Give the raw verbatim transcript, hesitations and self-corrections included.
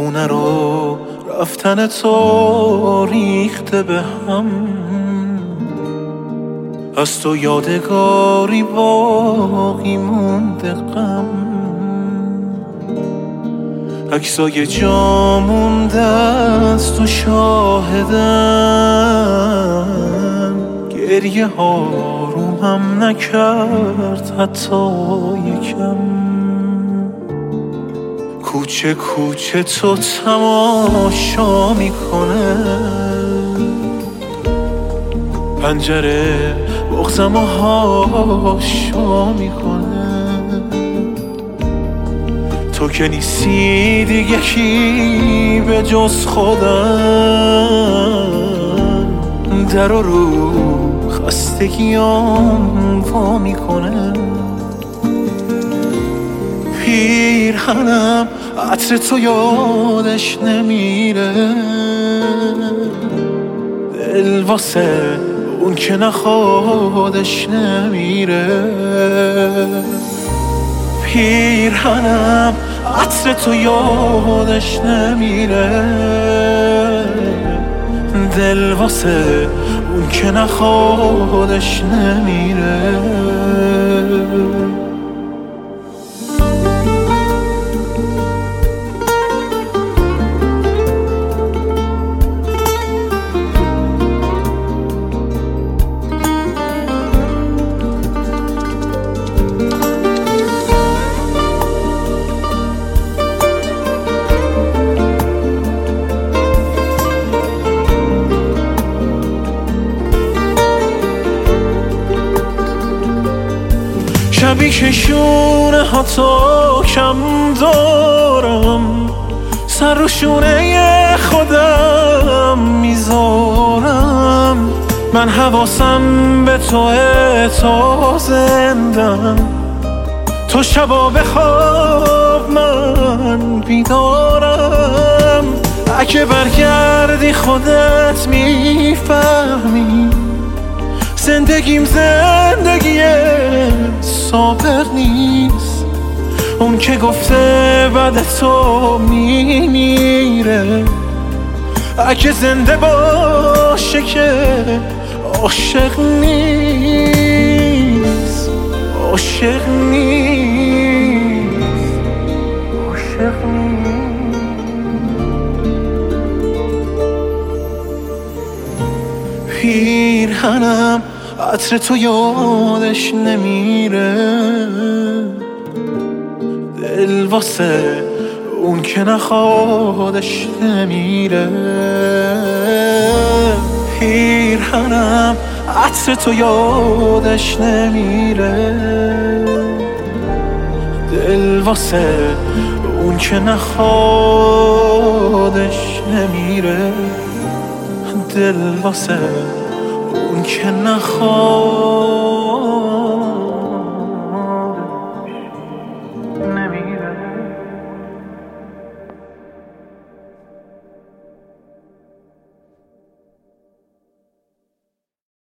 خونه رو رفتن تو ریخته به هم، از تو یادگاری باقی مونده غم، عکسای جا مونده از تو شاهدن، گریه ها رومم نکرد حتی یکم. کوچه کوچه تو تماشا میکنه، پنجره بغضم و هاشا میکنه. تو که نیستی دیگه کی به جز خودم، در رو خستگیام وا میکنه. پیرهنم عطر تو یادش نمیره، دل واسه اون که نخوادش نمیره. پیرهنم عطر تو یادش نمیره، دل واسه اون که نخوادش نمیره. شبی که شونه ها تا کم دارم، سر رو شونه خودم میذارم. من حواسم به توه تا زندم، تو شبا بخواب من بیدارم. اگه برگردی خودت میفهمی، زندگیم زندگی سابق نیست. اون که گفته بعد تو میمیره، اگه زنده باشه که عاشق نیست. عاشق نیست، عاشق نیست. پیرهنم عطر تو یادش نمیره، دل واسه اون که نخوادش نمیره. پیرهنم عطر تو یادش نمیره، دل واسه اون که نخوادش نمیره. دل واسه اون که نخواد